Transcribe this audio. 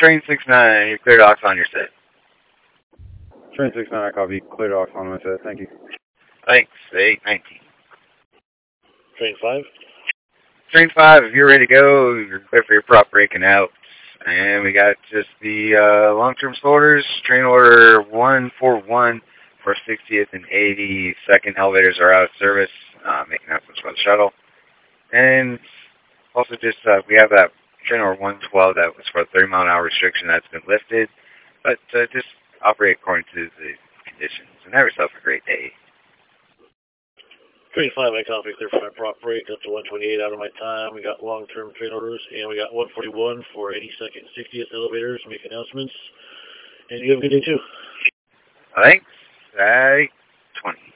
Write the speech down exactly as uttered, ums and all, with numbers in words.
Train six nine, you cleared ox on your set. Train six nine, I copy. Cleared ox on my set. Thank you. Thanks. eight nineteen. Train five. Train five, if you're ready to go, you're clear for your prop breaking out. And we got just the uh, long-term orders. Train order one four one for sixtieth and eighty-second elevators are out of service, uh, making announcements for the shuttle. And also just, uh, we have that train order one twelve that was for a thirty mile an hour restriction that's been lifted. But uh, just operate according to the conditions. And have yourself a great day. Train five, I copy. Clear for my prop break. Up to one twenty-eight out of my time. We got long-term train orders, and we got one forty-one for eighty-second and sixtieth elevators. Make announcements. And you have a good day, too. Thanks. eight twenty.